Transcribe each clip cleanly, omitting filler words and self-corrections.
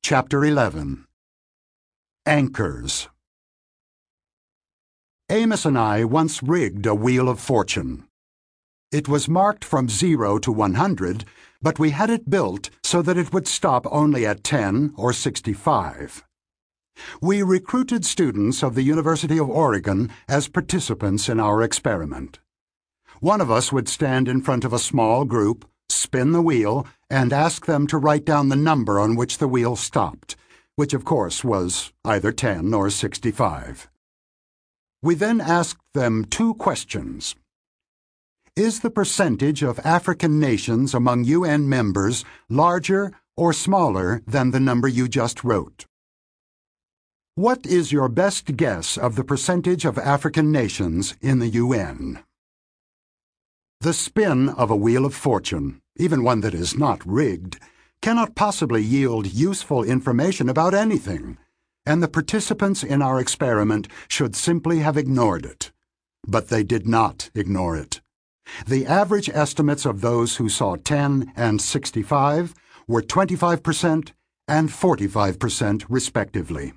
Chapter 11. Anchors. Amos and I once rigged a wheel of fortune. It was marked from 0 to 100, but we had it built so that it would stop only at 10 or 65. We recruited students of the University of Oregon as participants in our experiment. One of us would stand in front of a small group, spin the wheel, and ask them to write down the number on which the wheel stopped, which of course was either 10 or 65. We then asked them two questions. Is the percentage of African nations among UN members larger or smaller than the number you just wrote? What is your best guess of the percentage of African nations in the UN? The spin of a wheel of fortune, even one that is not rigged, cannot possibly yield useful information about anything, and the participants in our experiment should simply have ignored it. But they did not ignore it. The average estimates of those who saw 10 and 65 were 25% and 45% respectively.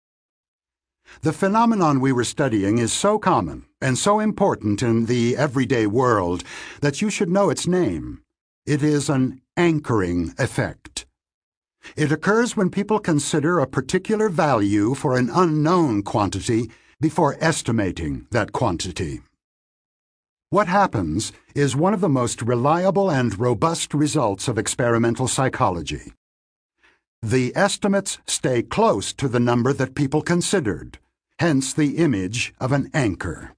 The phenomenon we were studying is so common and so important in the everyday world that you should know its name. It is an anchoring effect. It occurs when people consider a particular value for an unknown quantity before estimating that quantity. What happens is one of the most reliable and robust results of experimental psychology. The estimates stay close to the number that people considered, hence the image of an anchor.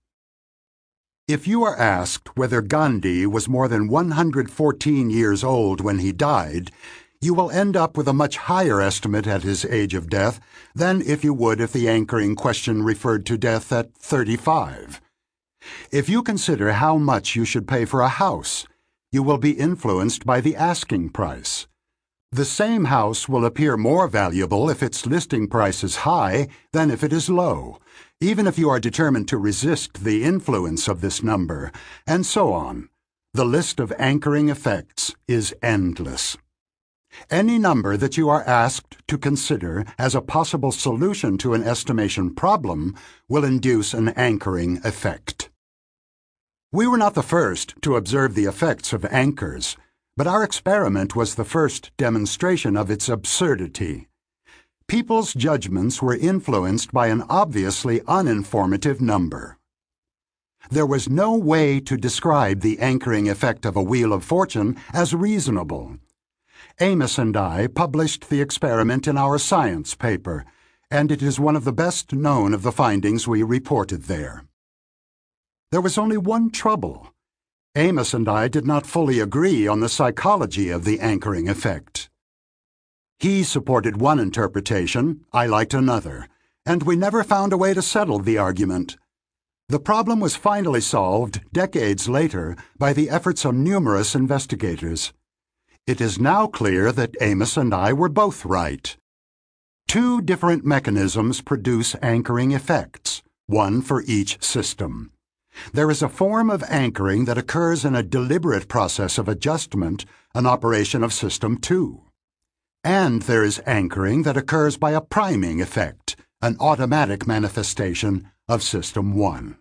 If you are asked whether Gandhi was more than 114 years old when he died, you will end up with a much higher estimate at his age of death than if you would if the anchoring question referred to death at 35. If you consider how much you should pay for a house, you will be influenced by the asking price. The same house will appear more valuable if its listing price is high than if it is low, even if you are determined to resist the influence of this number, and so on. The list of anchoring effects is endless. Any number that you are asked to consider as a possible solution to an estimation problem will induce an anchoring effect. We were not the first to observe the effects of anchors, but our experiment was the first demonstration of its absurdity. People's judgments were influenced by an obviously uninformative number. There was no way to describe the anchoring effect of a wheel of fortune as reasonable. Amos and I published the experiment in our science paper, and it is one of the best known of the findings we reported there. There was only one trouble. Amos and I did not fully agree on the psychology of the anchoring effect. He supported one interpretation, I liked another, and we never found a way to settle the argument. The problem was finally solved decades later by the efforts of numerous investigators. It is now clear that Amos and I were both right. Two different mechanisms produce anchoring effects, one for each system. There is a form of anchoring that occurs in a deliberate process of adjustment, an operation of System 2. And there is anchoring that occurs by a priming effect, an automatic manifestation of System 1.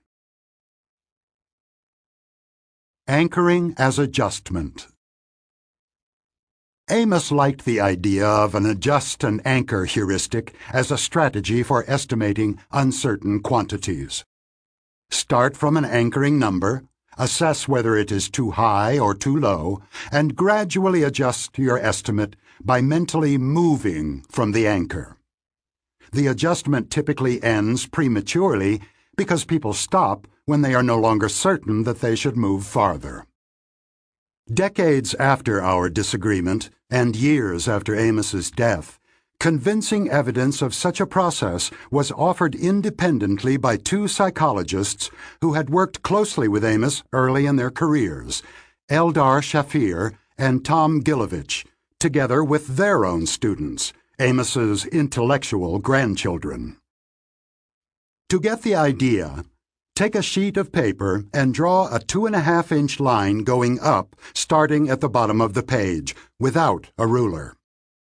Anchoring as adjustment. Amos liked the idea of an adjust and anchor heuristic as a strategy for estimating uncertain quantities. Start from an anchoring number, assess whether it is too high or too low, and gradually adjust your estimate by mentally moving from the anchor. The adjustment typically ends prematurely because people stop when they are no longer certain that they should move farther. Decades after our disagreement, and years after Amos's death, convincing evidence of such a process was offered independently by two psychologists who had worked closely with Amos early in their careers, Eldar Shafir and Tom Gilovich, together with their own students, Amos's intellectual grandchildren. To get the idea, take a sheet of paper and draw a 2.5-inch line going up, starting at the bottom of the page, without a ruler.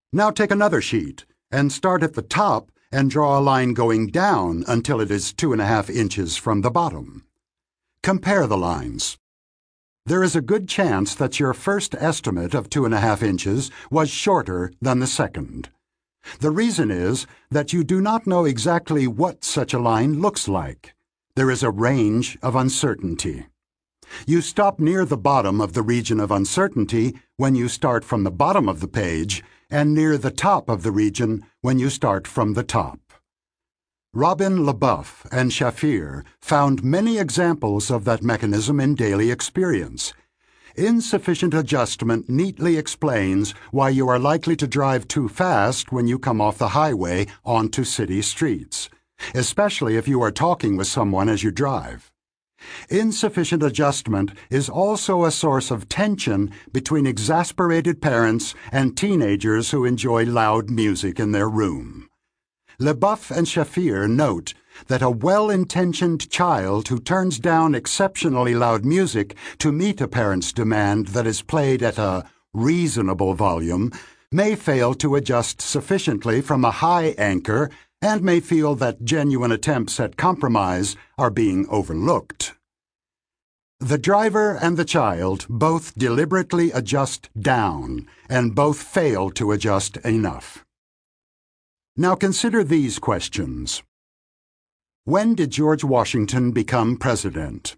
Now take another sheet and start at the top and draw a line going down until it is 2.5 inches from the bottom. Compare the lines. There is a good chance that your first estimate of 2.5 inches was shorter than the second. The reason is that you do not know exactly what such a line looks like. There is a range of uncertainty. You stop near the bottom of the region of uncertainty when you start from the bottom of the page, and near the top of the region when you start from the top. Robin LeBoeuf and Shafir found many examples of that mechanism in daily experience. Insufficient adjustment neatly explains why you are likely to drive too fast when you come off the highway onto city streets, especially if you are talking with someone as you drive. Insufficient adjustment is also a source of tension between exasperated parents and teenagers who enjoy loud music in their room. LeBoeuf and Shafir note that a well-intentioned child who turns down exceptionally loud music to meet a parent's demand that is played at a reasonable volume may fail to adjust sufficiently from a high anchor and may feel that genuine attempts at compromise are being overlooked. The driver and the child both deliberately adjust down, and both fail to adjust enough. Now consider these questions. When did George Washington become president?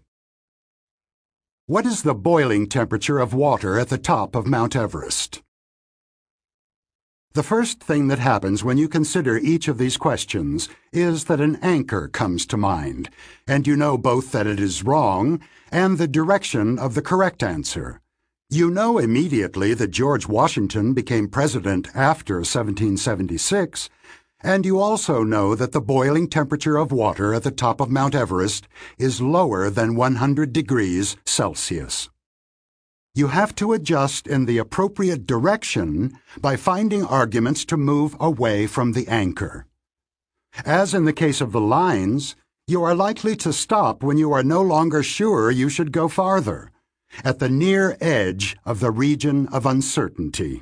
What is the boiling temperature of water at the top of Mount Everest? The first thing that happens when you consider each of these questions is that an anchor comes to mind, and you know both that it is wrong and the direction of the correct answer. You know immediately that George Washington became president after 1776, and you also know that the boiling temperature of water at the top of Mount Everest is lower than 100 degrees Celsius. You have to adjust in the appropriate direction by finding arguments to move away from the anchor. As in the case of the lines, you are likely to stop when you are no longer sure you should go farther, at the near edge of the region of uncertainty.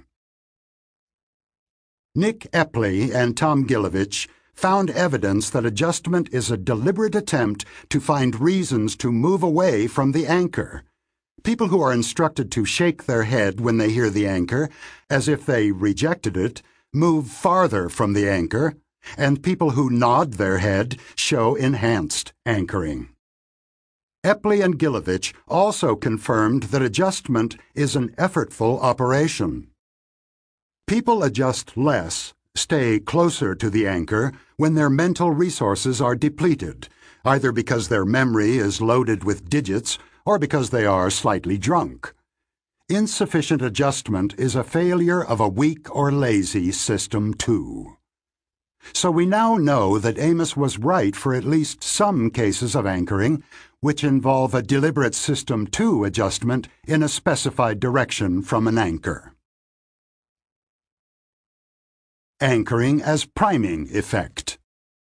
Nick Epley and Tom Gilovich found evidence that adjustment is a deliberate attempt to find reasons to move away from the anchor. People who are instructed to shake their head when they hear the anchor, as if they rejected it, move farther from the anchor, and people who nod their head show enhanced anchoring. Epley and Gilovich also confirmed that adjustment is an effortful operation. People adjust less, stay closer to the anchor, when their mental resources are depleted, either because their memory is loaded with digits or because they are slightly drunk. Insufficient adjustment is a failure of a weak or lazy system too. So we now know that Amos was right for at least some cases of anchoring, which involve a deliberate system 2 adjustment in a specified direction from an anchor. Anchoring as priming effect.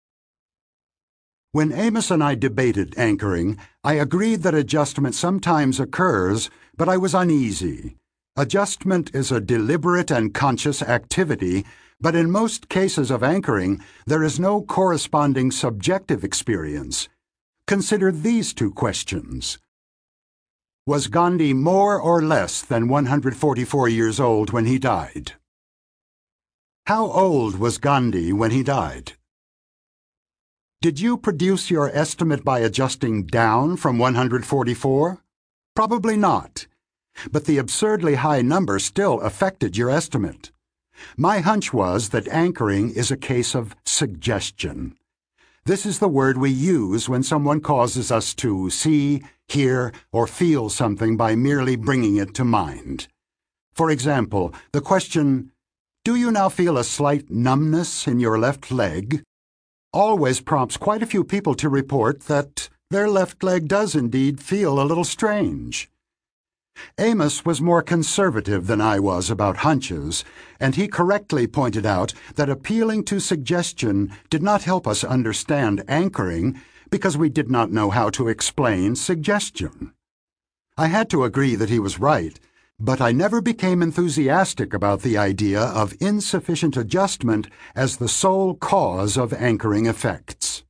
When Amos and I debated anchoring, I agreed that adjustment sometimes occurs, but I was uneasy. Adjustment is a deliberate and conscious activity, but in most cases of anchoring, there is no corresponding subjective experience. Consider these two questions. Was Gandhi more or less than 144 years old when he died? How old was Gandhi when he died? Did you produce your estimate by adjusting down from 144? Probably not. But the absurdly high number still affected your estimate. My hunch was that anchoring is a case of suggestion. This is the word we use when someone causes us to see, hear, or feel something by merely bringing it to mind. For example, the question, "Do you now feel a slight numbness in your left leg?" always prompts quite a few people to report that their left leg does indeed feel a little strange. Amos was more conservative than I was about hunches, and he correctly pointed out that appealing to suggestion did not help us understand anchoring because we did not know how to explain suggestion. I had to agree that he was right, But I never became enthusiastic about the idea of insufficient adjustment as the sole cause of anchoring effects.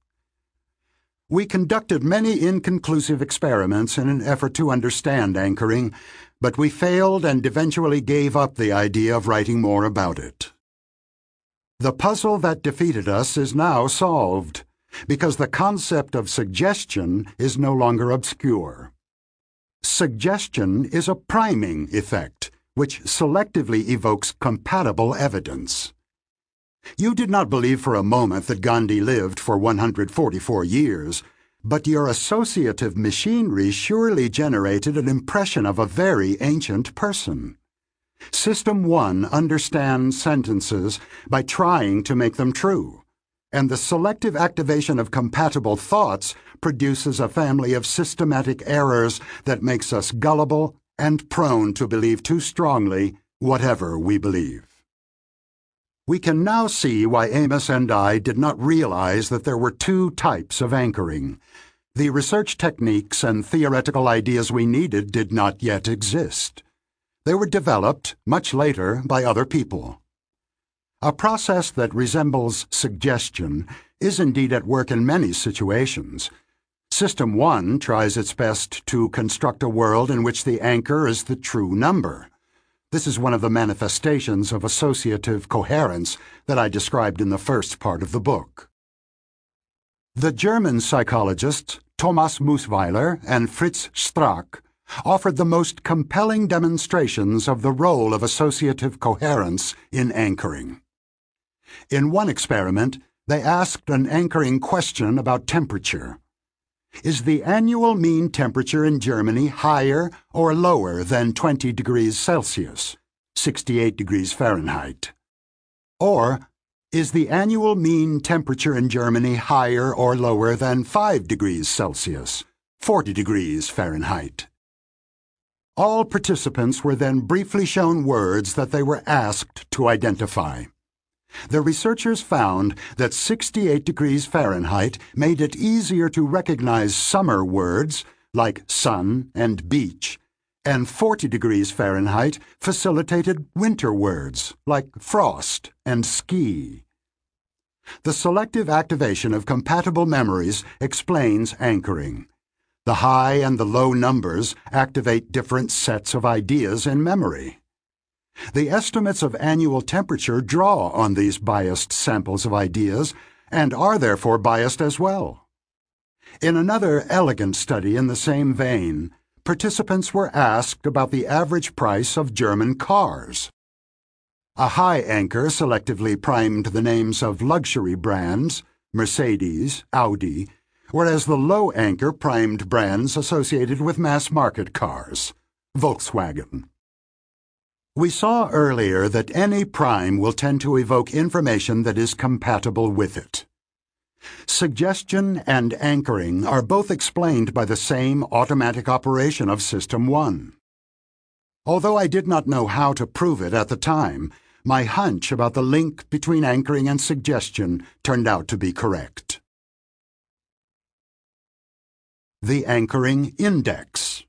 We conducted many inconclusive experiments in an effort to understand anchoring, but we failed and eventually gave up the idea of writing more about it. The puzzle that defeated us is now solved, because the concept of suggestion is no longer obscure. Suggestion is a priming effect, which selectively evokes compatible evidence. You did not believe for a moment that Gandhi lived for 144 years, but your associative machinery surely generated an impression of a very ancient person. System 1 understands sentences by trying to make them true, and the selective activation of compatible thoughts produces a family of systematic errors that makes us gullible and prone to believe too strongly whatever we believe. We can now see why Amos and I did not realize that there were two types of anchoring. The research techniques and theoretical ideas we needed did not yet exist. They were developed much later by other people. A process that resembles suggestion is indeed at work in many situations. System 1 tries its best to construct a world in which the anchor is the true number. This is one of the manifestations of associative coherence that I described in the first part of the book. The German psychologists Thomas Musweiler and Fritz Strack offered the most compelling demonstrations of the role of associative coherence in anchoring. In one experiment, they asked an anchoring question about temperature. Is the annual mean temperature in Germany higher or lower than 20 degrees Celsius, 68 degrees Fahrenheit? Or, is the annual mean temperature in Germany higher or lower than 5 degrees Celsius, 40 degrees Fahrenheit? All participants were then briefly shown words that they were asked to identify. The researchers found that 68 degrees Fahrenheit made it easier to recognize summer words like sun and beach, and 40 degrees Fahrenheit facilitated winter words like frost and ski. The selective activation of compatible memories explains anchoring. The high and the low numbers activate different sets of ideas in memory. The estimates of annual temperature draw on these biased samples of ideas and are therefore biased as well. In another elegant study in the same vein, participants were asked about the average price of German cars. A high anchor selectively primed the names of luxury brands, Mercedes, Audi, whereas the low anchor primed brands associated with mass-market cars, Volkswagen. We saw earlier that any prime will tend to evoke information that is compatible with it. Suggestion and anchoring are both explained by the same automatic operation of System 1. Although I did not know how to prove it at the time, my hunch about the link between anchoring and suggestion turned out to be correct. The Anchoring Index.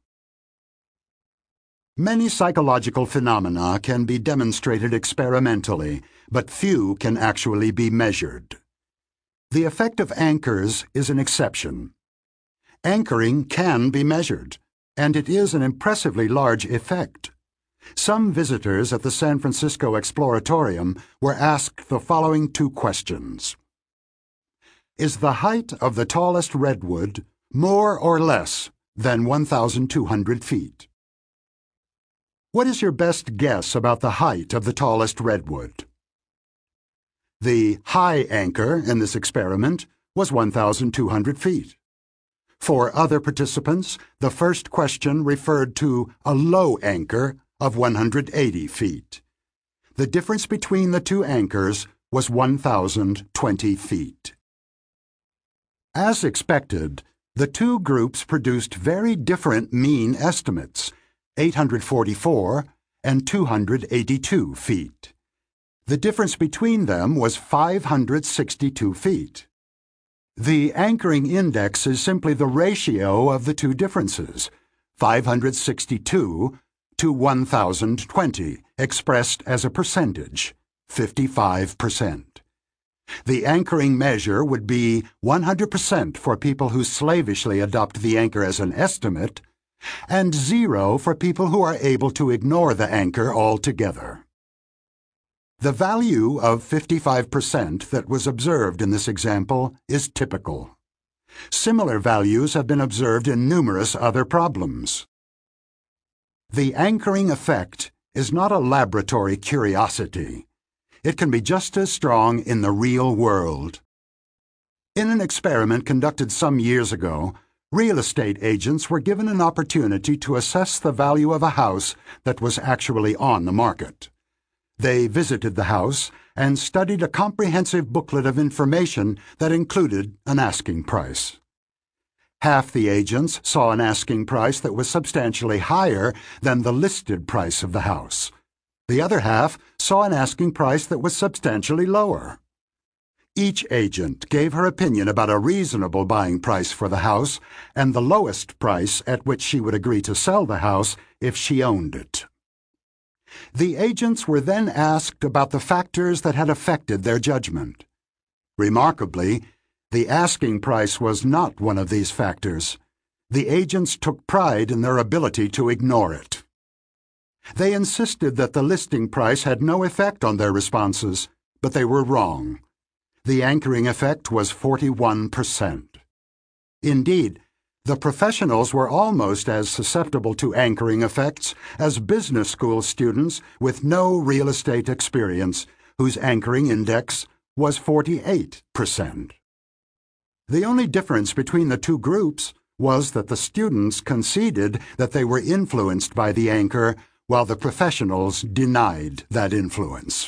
Many psychological phenomena can be demonstrated experimentally, but few can actually be measured. The effect of anchors is an exception. Anchoring can be measured, and it is an impressively large effect. Some visitors at the San Francisco Exploratorium were asked the following two questions. Is the height of the tallest redwood more or less than 1,200 feet? What is your best guess about the height of the tallest redwood? The high anchor in this experiment was 1,200 feet. For other participants, the first question referred to a low anchor of 180 feet. The difference between the two anchors was 1,020 feet. As expected, the two groups produced very different mean estimates, 844 and 282 feet. The difference between them was 562 feet. The anchoring index is simply the ratio of the two differences, 562 to 1,020, expressed as a percentage, 55%. The anchoring measure would be 100% for people who slavishly adopt the anchor as an estimate, and 0 for people who are able to ignore the anchor altogether. The value of 55% that was observed in this example is typical. Similar values have been observed in numerous other problems. The anchoring effect is not a laboratory curiosity. It can be just as strong in the real world. In an experiment conducted some years ago, real estate agents were given an opportunity to assess the value of a house that was actually on the market. They visited the house and studied a comprehensive booklet of information that included an asking price. Half the agents saw an asking price that was substantially higher than the listed price of the house. The other half saw an asking price that was substantially lower. Each agent gave her opinion about a reasonable buying price for the house and the lowest price at which she would agree to sell the house if she owned it. The agents were then asked about the factors that had affected their judgment. Remarkably, the asking price was not one of these factors. The agents took pride in their ability to ignore it. They insisted that the listing price had no effect on their responses, but they were wrong. The anchoring effect was 41%. Indeed, the professionals were almost as susceptible to anchoring effects as business school students with no real estate experience, whose anchoring index was 48%. The only difference between the two groups was that the students conceded that they were influenced by the anchor, while the professionals denied that influence.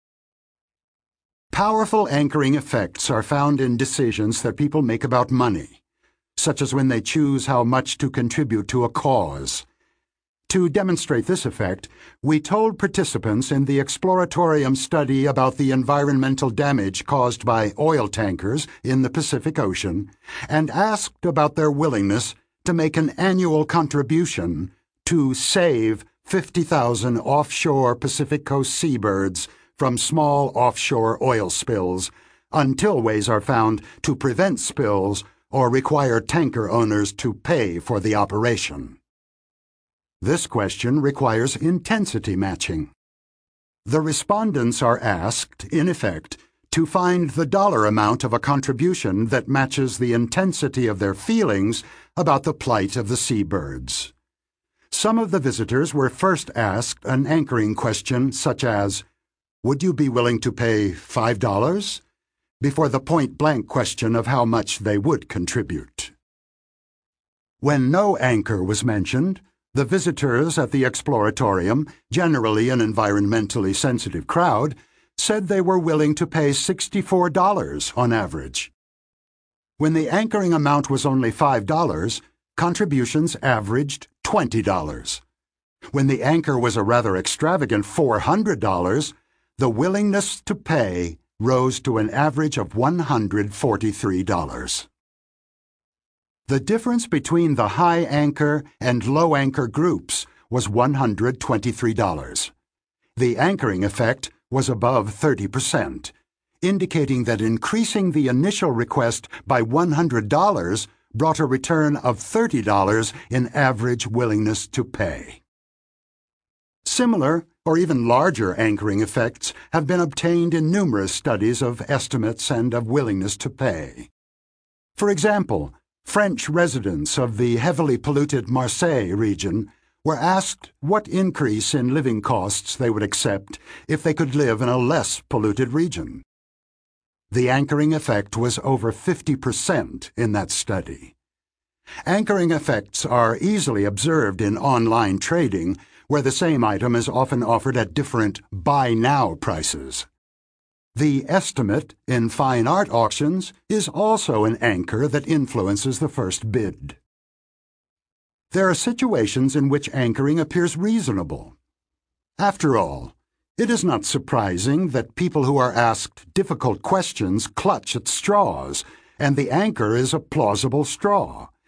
Powerful anchoring effects are found in decisions that people make about money, such as when they choose how much to contribute to a cause. To demonstrate this effect, we told participants in the Exploratorium study about the environmental damage caused by oil tankers in the Pacific Ocean and asked about their willingness to make an annual contribution to save 50,000 offshore Pacific Coast seabirds from small offshore oil spills until ways are found to prevent spills or require tanker owners to pay for the operation. This question requires intensity matching. The respondents are asked, in effect, to find the dollar amount of a contribution that matches the intensity of their feelings about the plight of the seabirds. Some of the visitors were first asked an anchoring question such as, "Would you be willing to pay $5?" before the point-blank question of how much they would contribute. When no anchor was mentioned, the visitors at the Exploratorium, generally an environmentally sensitive crowd, said they were willing to pay $64 on average. When the anchoring amount was only $5, contributions averaged $20. When the anchor was a rather extravagant $400, the willingness to pay rose to an average of $143. The difference between the high anchor and low anchor groups was $123. The anchoring effect was above 30%, indicating that increasing the initial request by $100 brought a return of $30 in average willingness to pay. Similar or even larger anchoring effects have been obtained in numerous studies of estimates and of willingness to pay. For example, French residents of the heavily polluted Marseille region were asked what increase in living costs they would accept if they could live in a less polluted region. The anchoring effect was over 50% in that study. Anchoring effects are easily observed in online trading, where the same item is often offered at different buy-now prices. The estimate in fine art auctions is also an anchor that influences the first bid. There are situations in which anchoring appears reasonable. After all, it is not surprising that people who are asked difficult questions clutch at straws, and the anchor is a plausible straw.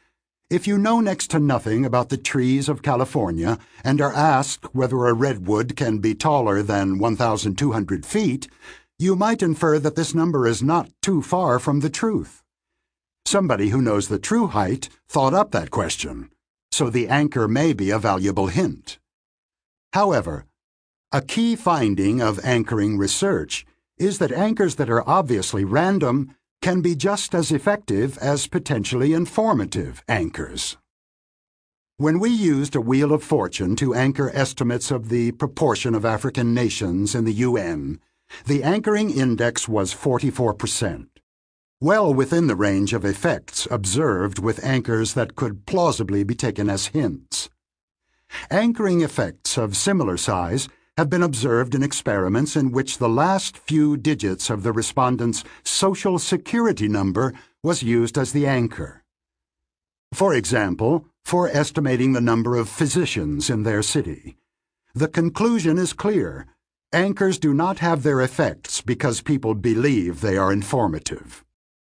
If you know next to nothing about the trees of California and are asked whether a redwood can be taller than 1,200 feet, you might infer that this number is not too far from the truth. Somebody who knows the true height thought up that question, so the anchor may be a valuable hint. However, a key finding of anchoring research is that anchors that are obviously random can be just as effective as potentially informative anchors. When we used a Wheel of Fortune to anchor estimates of the proportion of African nations in the UN, the anchoring index was 44%, well within the range of effects observed with anchors that could plausibly be taken as hints. Anchoring effects of similar size have been observed in experiments in which the last few digits of the respondent's Social Security number was used as the anchor. For example, for estimating the number of physicians in their city. The conclusion is clear. Anchors do not have their effects because people believe they are informative.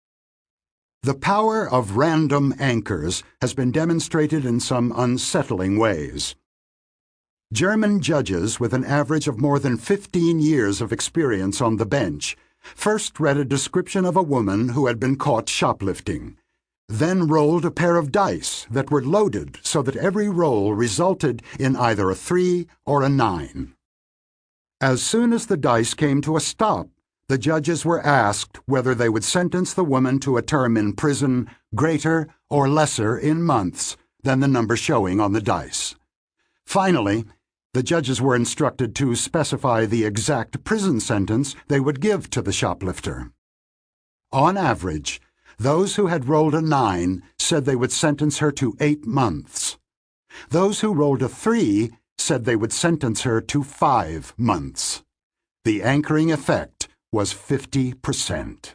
The power of random anchors has been demonstrated in some unsettling ways. German judges with an average of more than 15 years of experience on the bench first read a description of a woman who had been caught shoplifting, then rolled a pair of dice that were loaded so that every roll resulted in either a 3 or a 9. As soon as the dice came to a stop, the judges were asked whether they would sentence the woman to a term in prison greater or lesser in months than the number showing on the dice. Finally, the judges were instructed to specify the exact prison sentence they would give to the shoplifter. On average, those who had rolled a 9 said they would sentence her to 8 months. Those who rolled a 3 said they would sentence her to 5 months. The anchoring effect was 50%.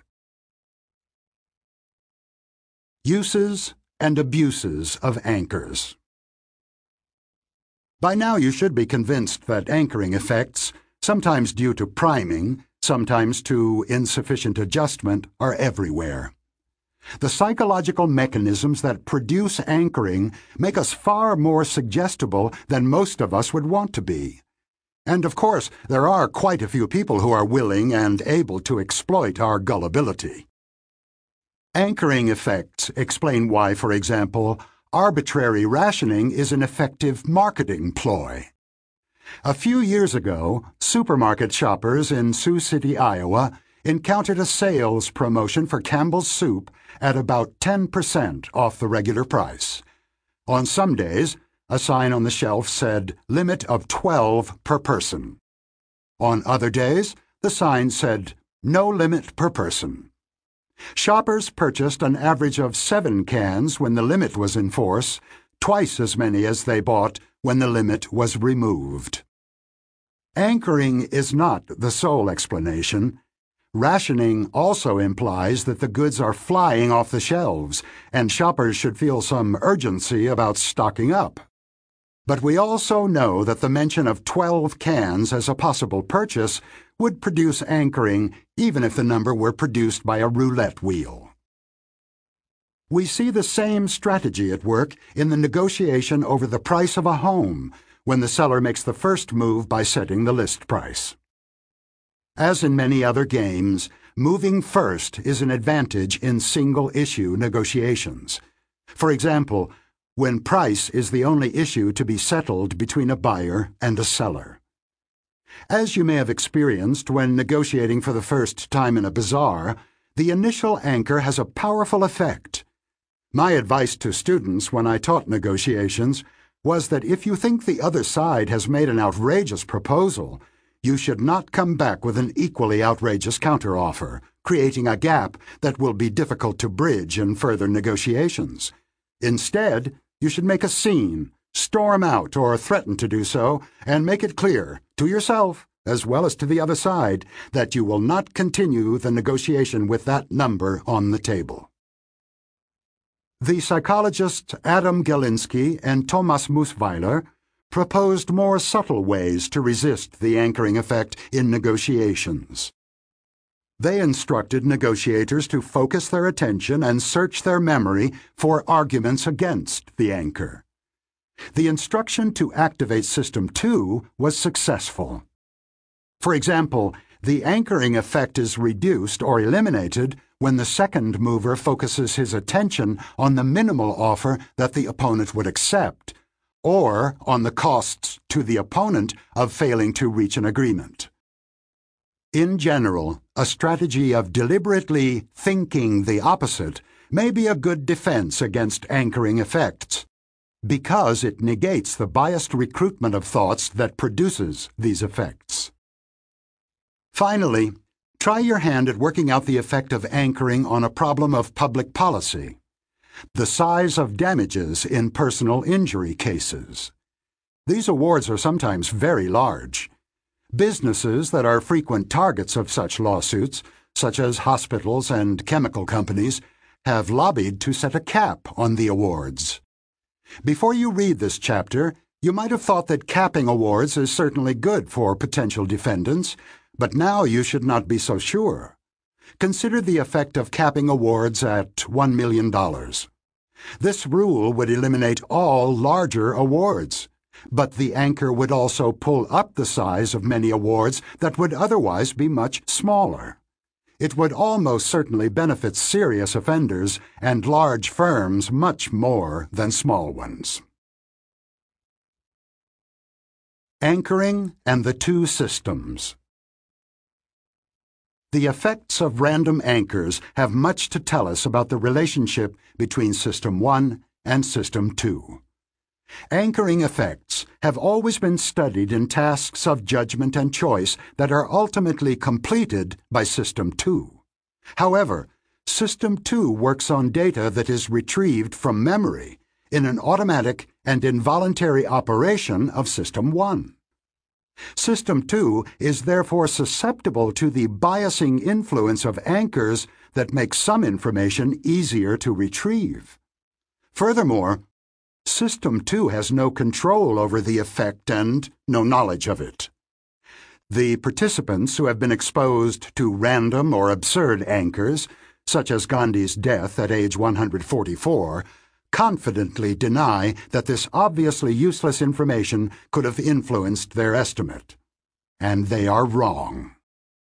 Uses and abuses of anchors. By now you should be convinced that anchoring effects, sometimes due to priming, sometimes to insufficient adjustment, are everywhere. The psychological mechanisms that produce anchoring make us far more suggestible than most of us would want to be. And of course, there are quite a few people who are willing and able to exploit our gullibility. Anchoring effects explain why, for example, arbitrary rationing is an effective marketing ploy. A few years ago, supermarket shoppers in Sioux City, Iowa, encountered a sales promotion for Campbell's soup at about 10% off the regular price. On some days, a sign on the shelf said, "Limit of 12 per person." On other days, the sign said, "No limit per person." Shoppers purchased an average of 7 cans when the limit was in force, twice as many as they bought when the limit was removed. Anchoring is not the sole explanation. Rationing also implies that the goods are flying off the shelves, and shoppers should feel some urgency about stocking up. But we also know that the mention of 12 cans as a possible purchase would produce anchoring even if the number were produced by a roulette wheel. We see the same strategy at work in the negotiation over the price of a home when the seller makes the first move by setting the list price. As in many other games, moving first is an advantage in single-issue negotiations. For example, when price is the only issue to be settled between a buyer and a seller. As you may have experienced when negotiating for the first time in a bazaar, the initial anchor has a powerful effect. My advice to students when I taught negotiations was that if you think the other side has made an outrageous proposal, you should not come back with an equally outrageous counteroffer, creating a gap that will be difficult to bridge in further negotiations. Instead, you should make a scene, storm out or threaten to do so, and make it clear, to yourself as well as to the other side, that you will not continue the negotiation with that number on the table. The psychologists Adam Galinsky and Thomas Musweiler proposed more subtle ways to resist the anchoring effect in negotiations. They instructed negotiators to focus their attention and search their memory for arguments against the anchor. The instruction to activate System 2 was successful. For example, the anchoring effect is reduced or eliminated when the second mover focuses his attention on the minimal offer that the opponent would accept, or on the costs to the opponent of failing to reach an agreement. In general, a strategy of deliberately thinking the opposite may be a good defense against anchoring effects, because it negates the biased recruitment of thoughts that produces these effects. Finally, try your hand at working out the effect of anchoring on a problem of public policy: the size of damages in personal injury cases. These awards are sometimes very large. Businesses that are frequent targets of such lawsuits, such as hospitals and chemical companies, have lobbied to set a cap on the awards. Before you read this chapter, you might have thought that capping awards is certainly good for potential defendants, but now you should not be so sure. Consider the effect of capping awards at $1 million. This rule would eliminate all larger awards, but the anchor would also pull up the size of many awards that would otherwise be much smaller. It would almost certainly benefit serious offenders and large firms much more than small ones. Anchoring and the two systems. The effects of random anchors have much to tell us about the relationship between System 1 and System 2. Anchoring effects have always been studied in tasks of judgment and choice that are ultimately completed by System 2. However, System 2 works on data that is retrieved from memory in an automatic and involuntary operation of System 1. System 2 is therefore susceptible to the biasing influence of anchors that make some information easier to retrieve. Furthermore, System 2 has no control over the effect and no knowledge of it. The participants who have been exposed to random or absurd anchors, such as Gandhi's death at age 144, confidently deny that this obviously useless information could have influenced their estimate. And they are wrong.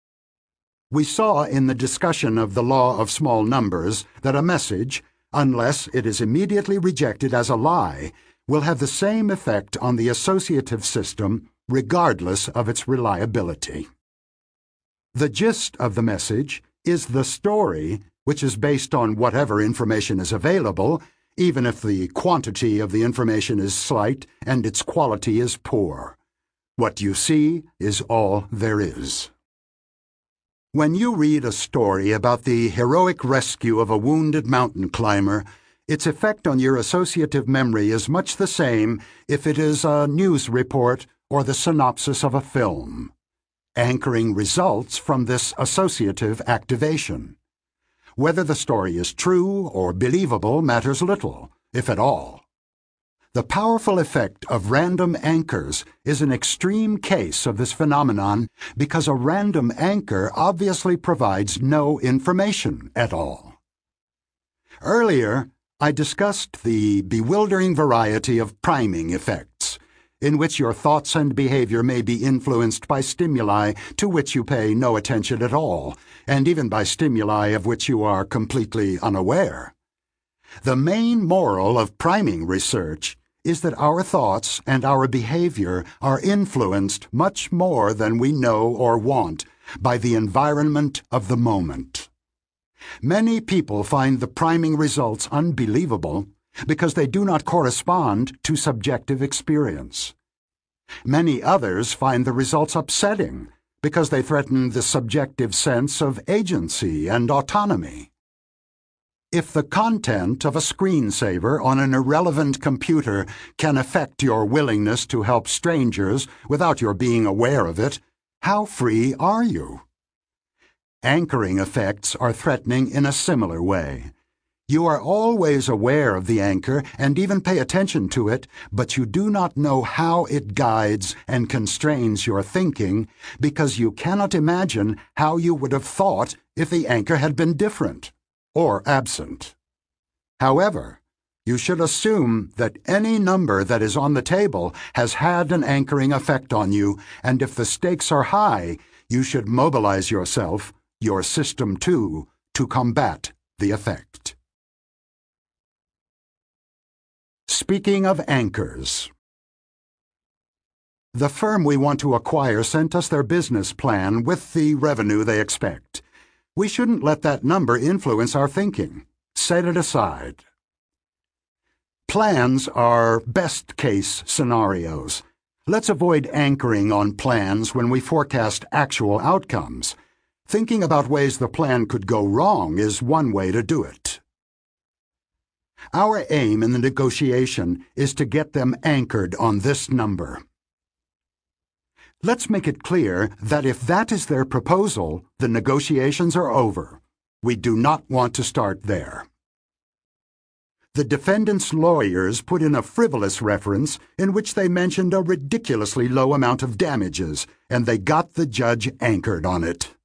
We saw in the discussion of the law of small numbers that a message, unless it is immediately rejected as a lie, will have the same effect on the associative system regardless of its reliability. The gist of the message is the story, which is based on whatever information is available, even if the quantity of the information is slight and its quality is poor. What you see is all there is. When you read a story about the heroic rescue of a wounded mountain climber, its effect on your associative memory is much the same if it is a news report or the synopsis of a film. Anchoring results from this associative activation. Whether the story is true or believable matters little, if at all. The powerful effect of random anchors is an extreme case of this phenomenon because a random anchor obviously provides no information at all. Earlier, I discussed the bewildering variety of priming effects, in which your thoughts and behavior may be influenced by stimuli to which you pay no attention at all, and even by stimuli of which you are completely unaware. The main moral of priming research is that our thoughts and our behavior are influenced much more than we know or want by the environment of the moment. Many people find the priming results unbelievable because they do not correspond to subjective experience. Many others find the results upsetting because they threaten the subjective sense of agency and autonomy. If the content of a screensaver on an irrelevant computer can affect your willingness to help strangers without your being aware of it, how free are you? Anchoring effects are threatening in a similar way. You are always aware of the anchor and even pay attention to it, but you do not know how it guides and constrains your thinking because you cannot imagine how you would have thought if the anchor had been different or absent. However, you should assume that any number that is on the table has had an anchoring effect on you, and if the stakes are high, you should mobilize yourself, your system too, to combat the effect. Speaking of anchors, the firm we want to acquire sent us their business plan with the revenue they expect. We shouldn't let that number influence our thinking. Set it aside. Plans are best-case scenarios. Let's avoid anchoring on plans when we forecast actual outcomes. Thinking about ways the plan could go wrong is one way to do it. Our aim in the negotiation is to get them anchored on this number. Let's make it clear that if that is their proposal, the negotiations are over. We do not want to start there. The defendant's lawyers put in a frivolous reference in which they mentioned a ridiculously low amount of damages, and they got the judge anchored on it.